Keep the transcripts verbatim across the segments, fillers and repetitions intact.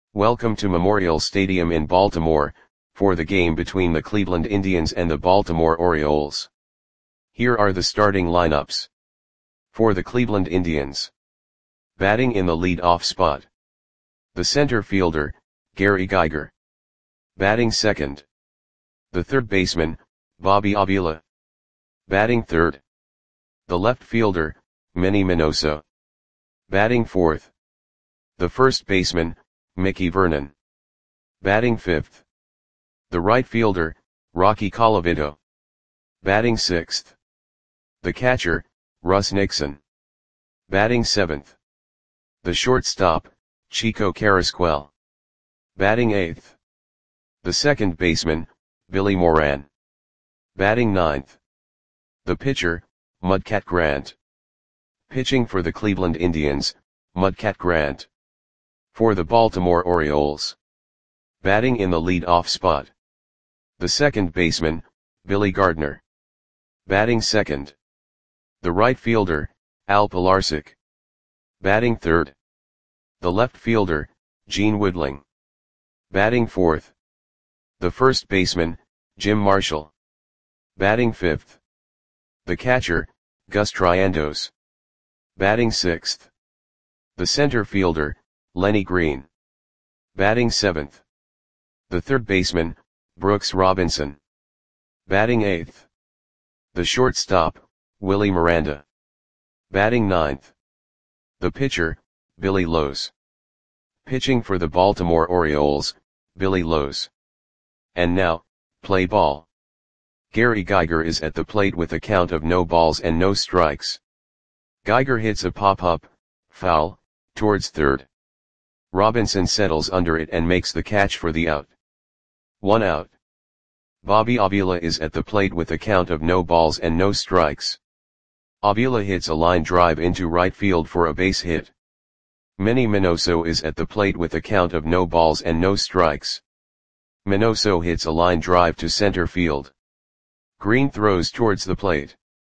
Welcome to Memorial Stadium in Baltimore, for the game between the Cleveland Indians and the Baltimore Orioles. Here are the starting lineups. For the Cleveland Indians. Batting in the lead-off spot. The center fielder, Gary Geiger. Batting second. The third baseman, Bobby Avila. Batting third. The left fielder, Manny Minoso. Batting fourth. The first baseman, Mickey Vernon. Batting fifth. The right fielder, Rocky Colavito. Batting sixth. The catcher, Russ Nixon. Batting seventh. The shortstop, Chico Carrasquel. Batting eighth. The second baseman, Billy Moran. Batting ninth. The pitcher, Mudcat Grant. Pitching for the Cleveland Indians, Mudcat Grant. For the Baltimore Orioles. Batting in the lead-off spot. The second baseman, Billy Gardner. Batting second. The right fielder, Al Pilarczyk. Batting third. The left fielder, Gene Woodling. Batting fourth. The first baseman, Jim Marshall. Batting fifth. The catcher, Gus Triandos. Batting sixth. The center fielder, Lenny Green. Batting seventh. The third baseman, Brooks Robinson. Batting eighth. The shortstop, Willie Miranda. Batting ninth. The pitcher, Billy Lowes. Pitching for the Baltimore Orioles, Billy Lowes. And now, play ball. Gary Geiger is at the plate with a count of no balls and no strikes. Geiger hits a pop-up, foul, towards third. Robinson settles under it and makes the catch for the out. One out. Bobby Avila is at the plate with a count of no balls and no strikes. Avila hits a line drive into right field for a base hit. Manny Minoso is at the plate with a count of no balls and no strikes. Minoso hits a line drive to center field. Green throws towards the plate.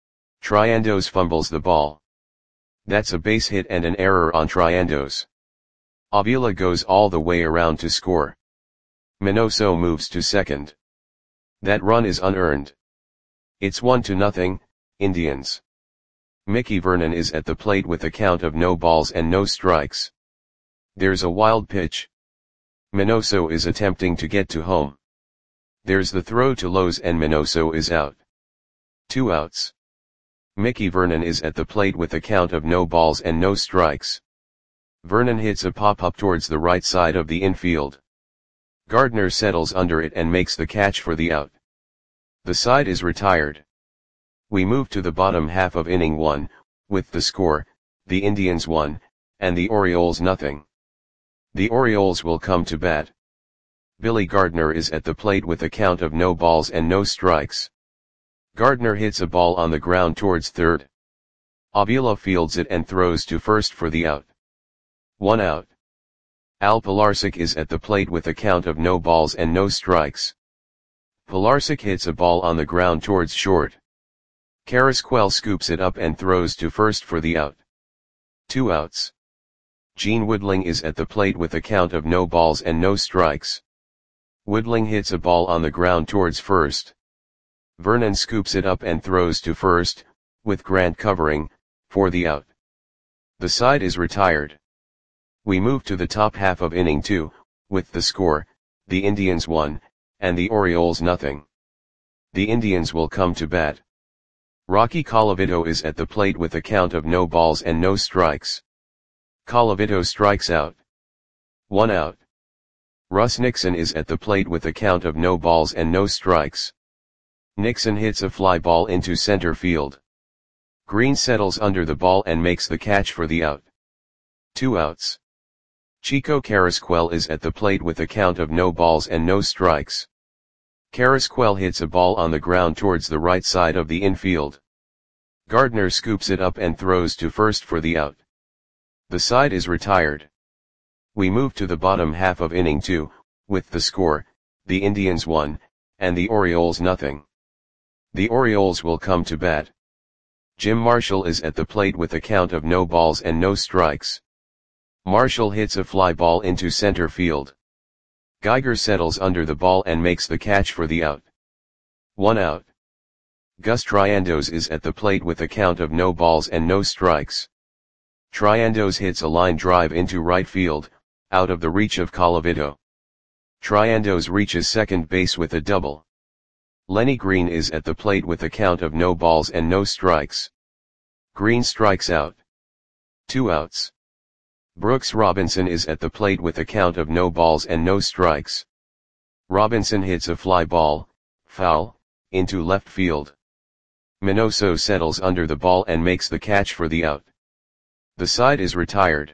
Triandos fumbles the ball. That's a base hit and an error on Triandos. Avila goes all the way around to score. Minoso moves to second. That run is unearned. It's one to nothing, Indians. Mickey Vernon is at the plate with a count of no balls and no strikes. There's a wild pitch. Minoso is attempting to get to home. There's the throw to Lowes and Minoso is out. Two outs. Mickey Vernon is at the plate with a count of no balls and no strikes. Vernon hits a pop-up towards the right side of the infield. Gardner settles under it and makes the catch for the out. The side is retired. We move to the bottom half of inning one, with the score, the Indians one, and the Orioles nothing. The Orioles will come to bat. Billy Gardner is at the plate with a count of no balls and no strikes. Gardner hits a ball on the ground towards third. Avila fields it and throws to first for the out. One out. Al Pilarczyk is at the plate with a count of no balls and no strikes. Pilarczyk hits a ball on the ground towards short. Carrasquel scoops it up and throws to first for the out. Two outs. Gene Woodling is at the plate with a count of no balls and no strikes. Woodling hits a ball on the ground towards first. Vernon scoops it up and throws to first, with Grant covering, for the out. The side is retired. We move to the top half of inning two, with the score, the Indians one, and the Orioles nothing. The Indians will come to bat. Rocky Colavito is at the plate with a count of no balls and no strikes. Colavito strikes out. One out. Russ Nixon is at the plate with a count of no balls and no strikes. Nixon hits a fly ball into center field. Green settles under the ball and makes the catch for the out. Two outs. Chico Carrasquel is at the plate with a count of no balls and no strikes. Carrasquel hits a ball on the ground towards the right side of the infield. Gardner scoops it up and throws to first for the out. The side is retired. We move to the bottom half of inning two, with the score, the Indians one, and the Orioles nothing. The Orioles will come to bat. Jim Marshall is at the plate with a count of no balls and no strikes. Marshall hits a fly ball into center field. Geiger settles under the ball and makes the catch for the out. One out. Gus Triandos is at the plate with a count of no balls and no strikes. Triandos hits a line drive into right field, out of the reach of Colavito. Triandos reaches second base with a double. Lenny Green is at the plate with a count of no balls and no strikes. Green strikes out. Two outs. Brooks Robinson is at the plate with a count of no balls and no strikes. Robinson hits a fly ball, foul, into left field. Minoso settles under the ball and makes the catch for the out. The side is retired.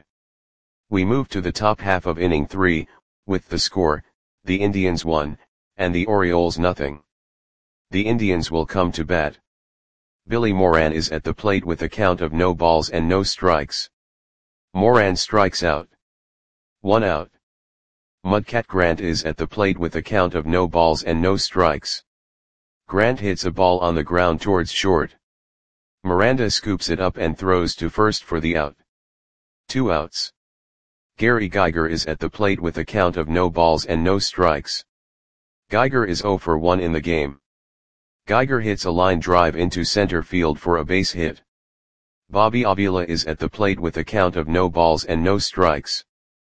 We move to the top half of inning three, with the score, the Indians one, and the Orioles nothing. The Indians will come to bat. Billy Moran is at the plate with a count of no balls and no strikes. Moran strikes out. One out. Mudcat Grant is at the plate with a count of no balls and no strikes. Grant hits a ball on the ground towards short. Miranda scoops it up and throws to first for the out. Two outs. Gary Geiger is at the plate with a count of no balls and no strikes. Geiger is oh for one in the game. Geiger hits a line drive into center field for a base hit. Bobby Avila is at the plate with a count of no balls and no strikes.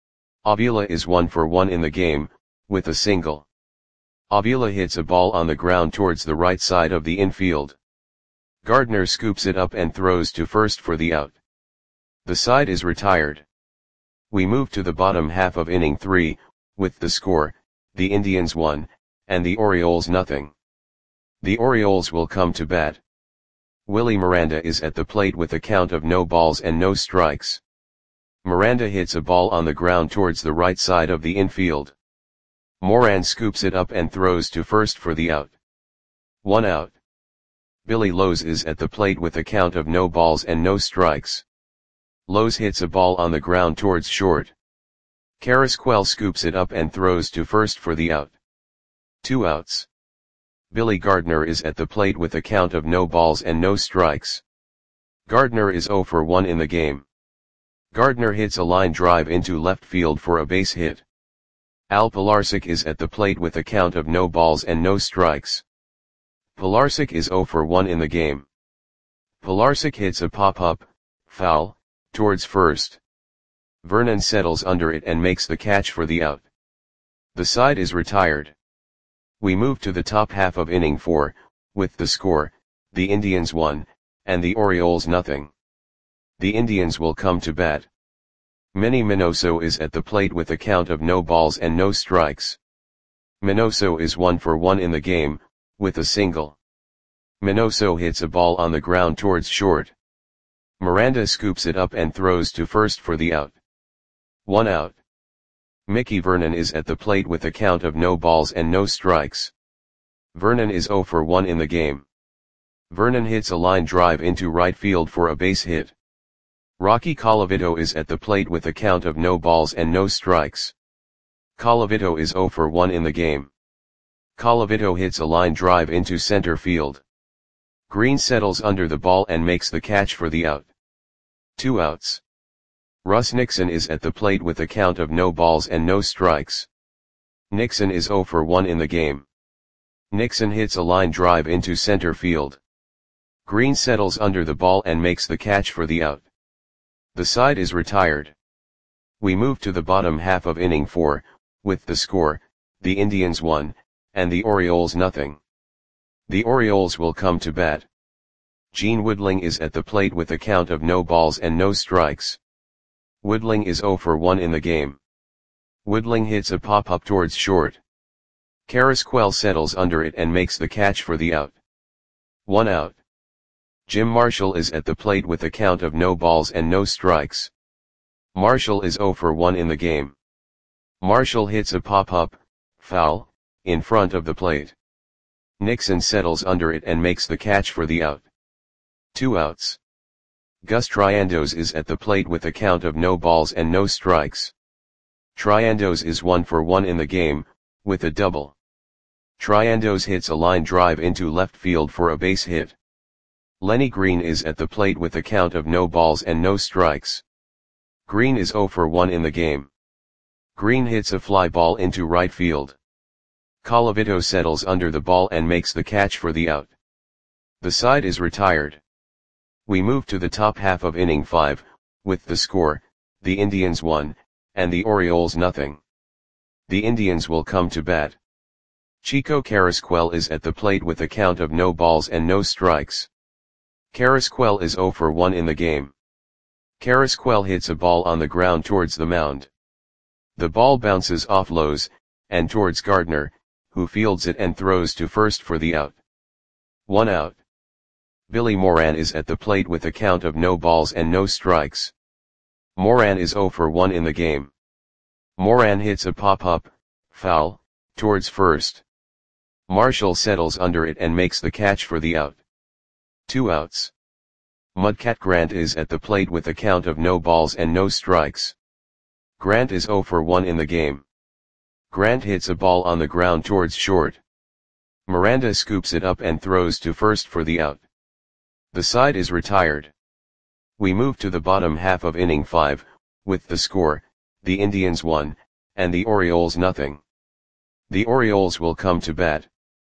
Avila is one for one in the game, with a single. Avila hits a ball on the ground towards the right side of the infield. Gardner scoops it up and throws to first for the out. The side is retired. We move to the bottom half of inning three, with the score, the Indians one, and the Orioles nothing. The Orioles will come to bat. Willie Miranda is at the plate with a count of no balls and no strikes. Miranda hits a ball on the ground towards the right side of the infield. Moran scoops it up and throws to first for the out. One out. Billy Lowe's is at the plate with a count of no balls and no strikes. Lowe's hits a ball on the ground towards short. Carrasquel scoops it up and throws to first for the out. Two outs. Billy Gardner is at the plate with a count of no balls and no strikes. Gardner is oh for one in the game. Gardner hits a line drive into left field for a base hit. Al Pilarczyk is at the plate with a count of no balls and no strikes. Pilarczyk is oh for one in the game. Pilarczyk hits a pop-up, foul, towards first. Vernon settles under it and makes the catch for the out. The side is retired. We move to the top half of inning four, with the score, the Indians one, and the Orioles nothing. The Indians will come to bat. Manny Minoso is at the plate with a count of no balls and no strikes. Minoso is one for one in the game, with a single. Minoso hits a ball on the ground towards short. Miranda scoops it up and throws to first for the out. One out. Mickey Vernon is at the plate with a count of no balls and no strikes. Vernon is oh for one in the game. Vernon hits a line drive into right field for a base hit. Rocky Colavito is at the plate with a count of no balls and no strikes. Colavito is oh for one in the game. Colavito hits a line drive into center field. Green settles under the ball and makes the catch for the out. Two outs. Russ Nixon is at the plate with a count of no balls and no strikes. Nixon is oh for one in the game. Nixon hits a line drive into center field. Green settles under the ball and makes the catch for the out. The side is retired. We move to the bottom half of inning four, with the score, the Indians one, and the Orioles nothing. The Orioles will come to bat. Gene Woodling is at the plate with a count of no balls and no strikes. Woodling is oh for one in the game. Woodling hits a pop-up towards short. Carrasquel settles under it and makes the catch for the out. One out. Jim Marshall is at the plate with a count of no balls and no strikes. Marshall is oh for one in the game. Marshall hits a pop-up, foul, in front of the plate. Nixon settles under it and makes the catch for the out. Two outs. Gus Triandos is at the plate with a count of no balls and no strikes. Triandos is one for one in the game, with a double. Triandos hits a line drive into left field for a base hit. Lenny Green is at the plate with a count of no balls and no strikes. Green is zero for one in the game. Green hits a fly ball into right field. Colavito settles under the ball and makes the catch for the out. The side is retired. We move to the top half of inning five, with the score, the Indians one, and the Orioles nothing. The Indians will come to bat. Chico Carrasquel is at the plate with a count of no balls and no strikes. Carrasquel is zero for one in the game. Carrasquel hits a ball on the ground towards the mound. The ball bounces off Lowe's, and towards Gardner, who fields it and throws to first for the out. One out. Billy Moran is at the plate with a count of no balls and no strikes. Moran is zero for one in the game. Moran hits a pop-up, foul, towards first. Marshall settles under it and makes the catch for the out. Two outs. Mudcat Grant is at the plate with a count of no balls and no strikes. Grant is zero for one in the game. Grant hits a ball on the ground towards short. Miranda scoops it up and throws to first for the out. The side is retired. We move to the bottom half of inning five, with the score, the Indians one, and the Orioles nothing. The Orioles will come to bat.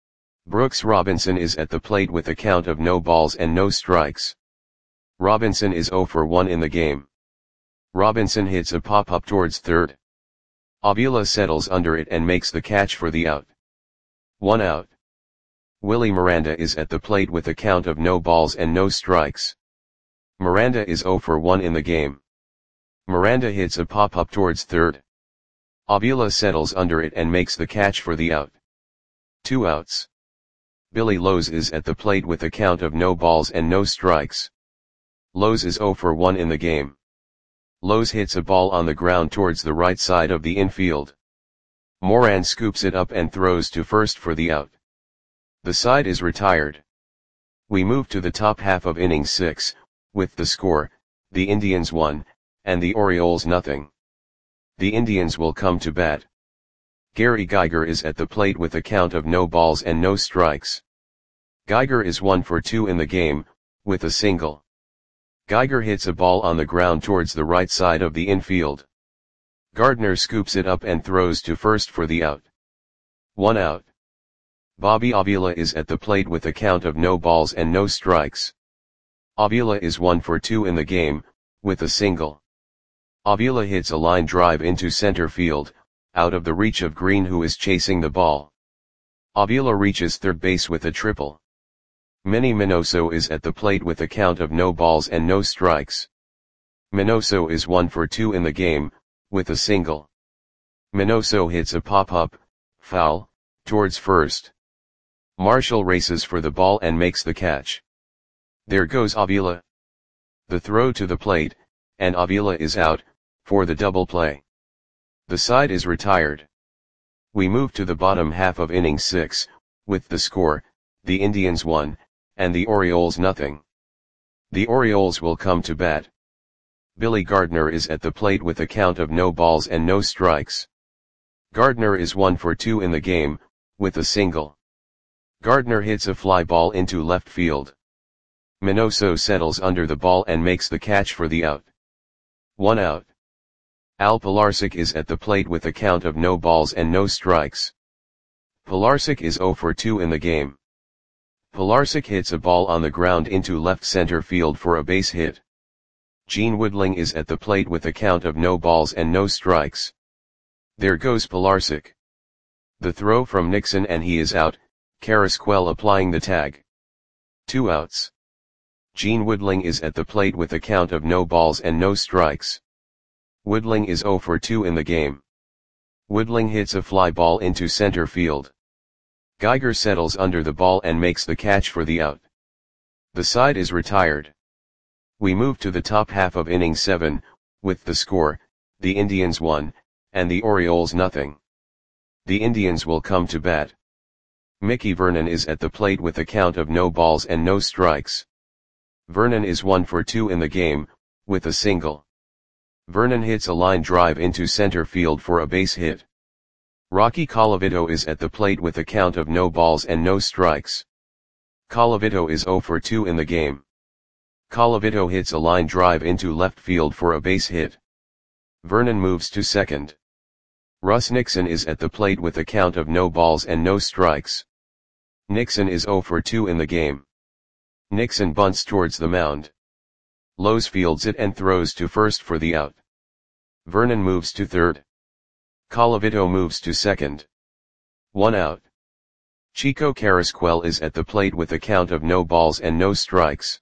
Brooks Robinson is at the plate with a count of no balls and no strikes. Robinson is zero for one in the game. Robinson hits a pop-up towards third. Avila settles under it and makes the catch for the out. One out. Willie Miranda is at the plate with a count of no balls and no strikes. Miranda is zero for one in the game. Miranda hits a pop-up towards third. Avila settles under it and makes the catch for the out. Two outs. Billy Lowe's is at the plate with a count of no balls and no strikes. Lowe's is zero for one in the game. Lowe's hits a ball on the ground towards the right side of the infield. Moran scoops it up and throws to first for the out. The side is retired. We move to the top half of inning six, with the score, the Indians one, and the Orioles nothing. The Indians will come to bat. Gary Geiger is at the plate with a count of no balls and no strikes. Geiger is one for two in the game, with a single. Geiger hits a ball on the ground towards the right side of the infield. Gardner scoops it up and throws to first for the out. One out. Bobby Avila is at the plate with a count of no balls and no strikes. Avila is one for two in the game, with a single. Avila hits a line drive into center field, out of the reach of Green, who is chasing the ball. Avila reaches third base with a triple. Manny Minoso is at the plate with a count of no balls and no strikes. Minoso is one for two in the game, with a single. Minoso hits a pop-up, foul, towards first. Marshall races for the ball and makes the catch. There goes Avila. The throw to the plate, and Avila is out, for the double play. The side is retired. We move to the bottom half of inning six, with the score, the Indians one, and the Orioles nothing. The Orioles will come to bat. Billy Gardner is at the plate with a count of no balls and no strikes. Gardner is one for two in the game, with a single. Gardner hits a fly ball into left field. Minoso settles under the ball and makes the catch for the out. One out. Al Pilarczyk is at the plate with a count of no balls and no strikes. Pilarczyk is zero for two in the game. Pilarczyk hits a ball on the ground into left center field for a base hit. Gene Woodling is at the plate with a count of no balls and no strikes. There goes Pilarczyk. The throw from Nixon and he is out, Carrasquel applying the tag. Two outs. Gene Woodling is at the plate with a count of no balls and no strikes. Woodling is zero for two in the game. Woodling hits a fly ball into center field. Geiger settles under the ball and makes the catch for the out. The side is retired. We move to the top half of inning seven, with the score, the Indians one, and the Orioles nothing. The Indians will come to bat. Mickey Vernon is at the plate with a count of no balls and no strikes. Vernon is one for two in the game, with a single. Vernon hits a line drive into center field for a base hit. Rocky Colavito is at the plate with a count of no balls and no strikes. Colavito is zero for two in the game. Colavito hits a line drive into left field for a base hit. Vernon moves to second. Russ Nixon is at the plate with a count of no balls and no strikes. Nixon is oh for two in the game. Nixon bunts towards the mound. Lowe's fields it and throws to first for the out. Vernon moves to third. Colavito moves to second. One out. Chico Carrasquel is at the plate with a count of no balls and no strikes.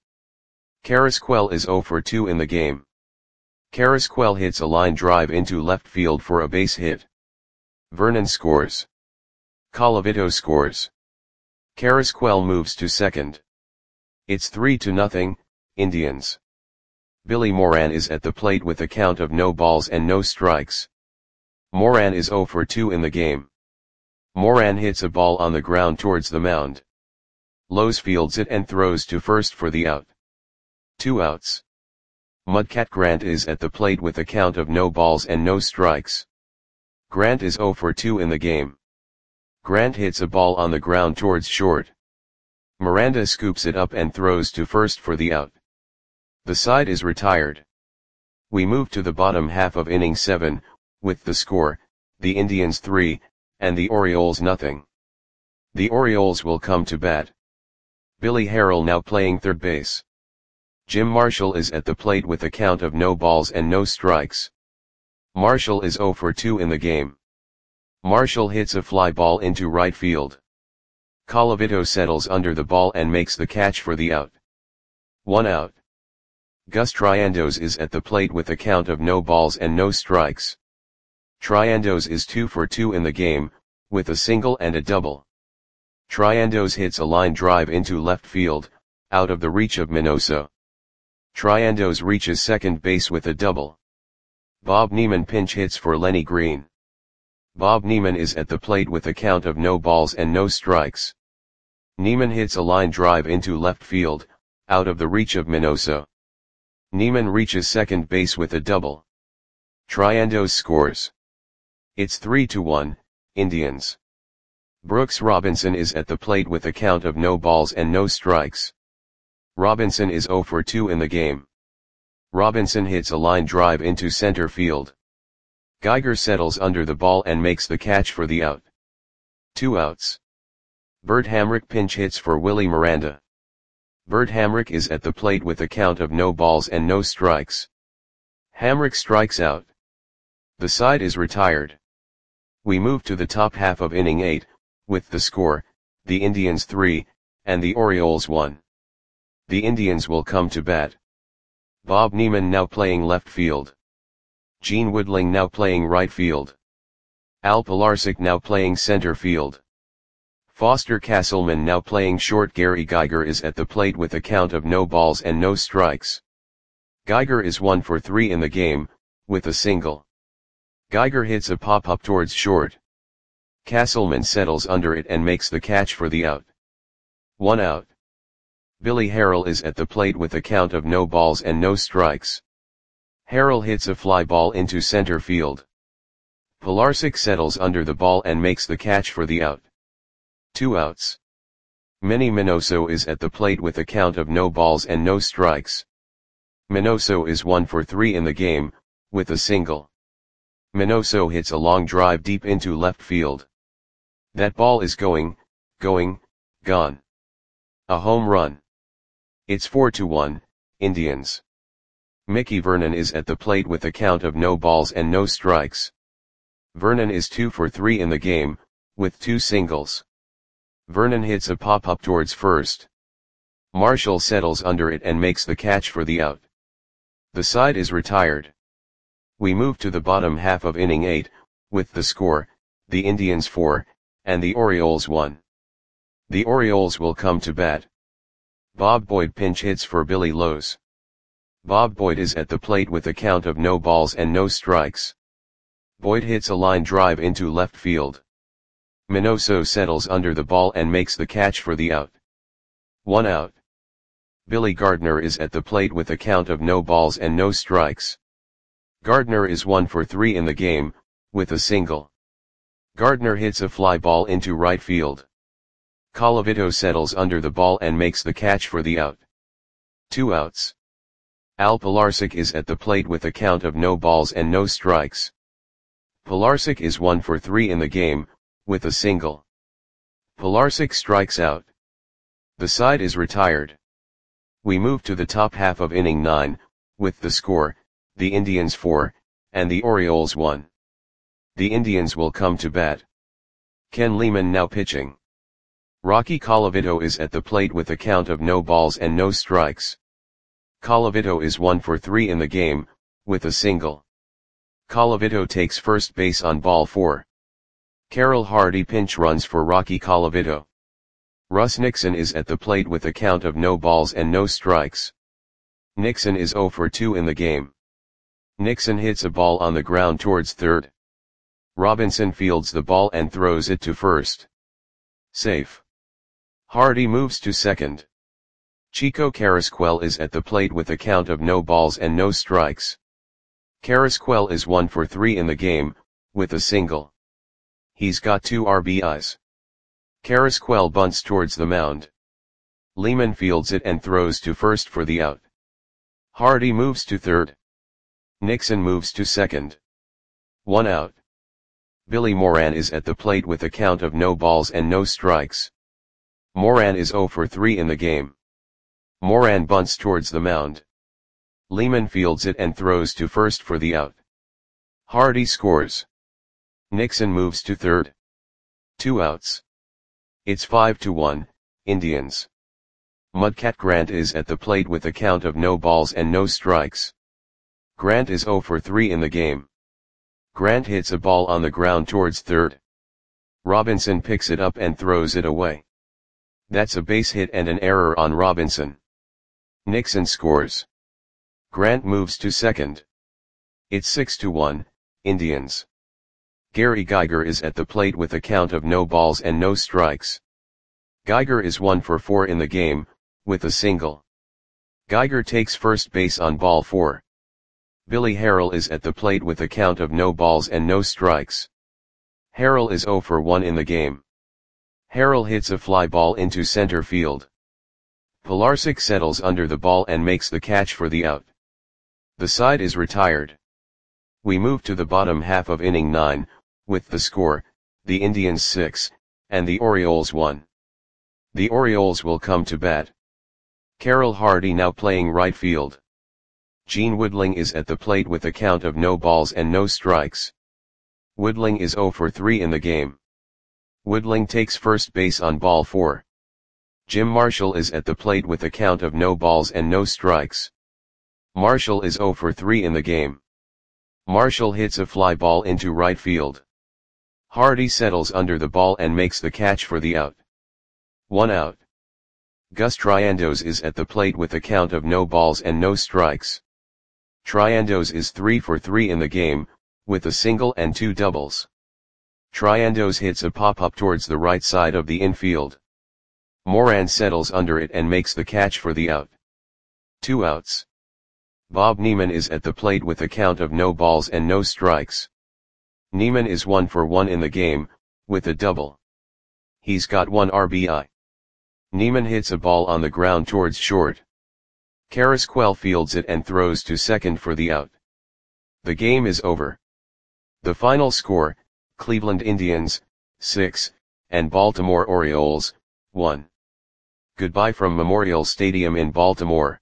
Carrasquel is oh for two in the game. Carrasquel hits a line drive into left field for a base hit. Vernon scores. Colavito scores. Carrasquel moves to second. It's three to nothing, Indians. Billy Moran is at the plate with a count of no balls and no strikes. Moran is oh for two in the game. Moran hits a ball on the ground towards the mound. Lowe's fields it and throws to first for the out. Two outs. Mudcat Grant is at the plate with a count of no balls and no strikes. Grant is oh for two in the game. Grant hits a ball on the ground towards short. Miranda scoops it up and throws to first for the out. The side is retired. We move to the bottom half of inning seven, with the score, the Indians three, and the Orioles nothing. The Orioles will come to bat. Billy Harrell now playing third base. Jim Marshall is at the plate with a count of no balls and no strikes. Marshall is oh for two in the game. Marshall hits a fly ball into right field. Colavito settles under the ball and makes the catch for the out. One out. Gus Triandos is at the plate with a count of no balls and no strikes. Triandos is two for two in the game, with a single and a double. Triandos hits a line drive into left field, out of the reach of Minoso. Triandos reaches second base with a double. Bob Neiman pinch hits for Lenny Green. Bob Neiman is at the plate with a count of no balls and no strikes. Neiman hits a line drive into left field, out of the reach of Minoso. Neiman reaches second base with a double. Triandos scores. It's three to one, Indians. Brooks Robinson is at the plate with a count of no balls and no strikes. Robinson is oh for two in the game. Robinson hits a line drive into center field. Geiger settles under the ball and makes the catch for the out. Two outs. Bert Hamrick pinch hits for Willie Miranda. Bert Hamrick is at the plate with a count of no balls and no strikes. Hamrick strikes out. The side is retired. We move to the top half of inning eight, with the score, the Indians three, and the Orioles one. The Indians will come to bat. Bob Neiman now playing left field. Gene Woodling now playing right field. Al Pilarczyk now playing center field. Foster Castleman now playing short. Gary Geiger is at the plate with a count of no balls and no strikes. Geiger is one for three in the game, with a single. Geiger hits a pop-up towards short. Castleman settles under it and makes the catch for the out. One out. Billy Harrell is at the plate with a count of no balls and no strikes. Harrell hits a fly ball into center field. Pilarczyk settles under the ball and makes the catch for the out. Two outs. Manny Minoso is at the plate with a count of no balls and no strikes. Minoso is one for three in the game, with a single. Minoso hits a long drive deep into left field. That ball is going, going, gone. A home run. It's four to one, Indians. Mickey Vernon is at the plate with a count of no balls and no strikes. Vernon is two for three in the game, with two singles. Vernon hits a pop-up towards first. Marshall settles under it and makes the catch for the out. The side is retired. We move to the bottom half of inning eight, with the score, the Indians four, and the Orioles one. The Orioles will come to bat. Bob Boyd pinch hits for Billy Lowe's. Bob Boyd is at the plate with a count of no balls and no strikes. Boyd hits a line drive into left field. Minoso settles under the ball and makes the catch for the out. One out. Billy Gardner is at the plate with a count of no balls and no strikes. Gardner is one for three in the game, with a single. Gardner hits a fly ball into right field. Colavito settles under the ball and makes the catch for the out. Two outs. Al Pilarczyk is at the plate with a count of no balls and no strikes. Pilarczyk is one for three in the game, with a single. Pilarczyk strikes out. The side is retired. We move to the top half of inning nine, with the score, the Indians four, and the Orioles one. The Indians will come to bat. Ken Lehman now pitching. Rocky Colavito is at the plate with a count of no balls and no strikes. Colavito is one for three in the game, with a single. Colavito takes first base on ball four. Carroll Hardy pinch runs for Rocky Colavito. Russ Nixon is at the plate with a count of no balls and no strikes. Nixon is zero for two in the game. Nixon hits a ball on the ground towards third. Robinson fields the ball and throws it to first. Safe. Hardy moves to second. Chico Carrasquel is at the plate with a count of no balls and no strikes. Carrasquel is one for three in the game, with a single. He's got two R B Is. Carrasquel bunts towards the mound. Lehman fields it and throws to first for the out. Hardy moves to third. Nixon moves to second. One out. Billy Moran is at the plate with a count of no balls and no strikes. Moran is zero for three in the game. Moran bunts towards the mound. Lehman fields it and throws to first for the out. Hardy scores. Nixon moves to third. Two outs. It's five to one, Indians. Mudcat Grant is at the plate with a count of no balls and no strikes. Grant is zero for three in the game. Grant hits a ball on the ground towards third. Robinson picks it up and throws it away. That's a base hit and an error on Robinson. Nixon scores. Grant moves to second. It's six to one, Indians. Gary Geiger is at the plate with a count of no balls and no strikes. Geiger is one for four in the game, with a single. Geiger takes first base on ball four. Billy Harrell is at the plate with a count of no balls and no strikes. Harrell is zero for one in the game. Harrell hits a fly ball into center field. Pilarczyk settles under the ball and makes the catch for the out. The side is retired. We move to the bottom half of inning nine, with the score, the Indians six, and the Orioles one. The Orioles will come to bat. Carroll Hardy now playing right field. Gene Woodling is at the plate with a count of no balls and no strikes. Woodling is zero for three in the game. Woodling takes first base on ball four. Jim Marshall is at the plate with a count of no balls and no strikes. Marshall is zero for three in the game. Marshall hits a fly ball into right field. Hardy settles under the ball and makes the catch for the out. One out. Gus Triandos is at the plate with a count of no balls and no strikes. Triandos is three for three in the game, with a single and two doubles. Triandos hits a pop-up towards the right side of the infield. Moran settles under it and makes the catch for the out. Two outs. Bob Neiman is at the plate with a count of no balls and no strikes. Neiman is one for one in the game, with a double. He's got one R B I. Neiman hits a ball on the ground towards short. Carrasquel fields it and throws to second for the out. The game is over. The final score, Cleveland Indians, six, and Baltimore Orioles, one. Goodbye from Memorial Stadium in Baltimore.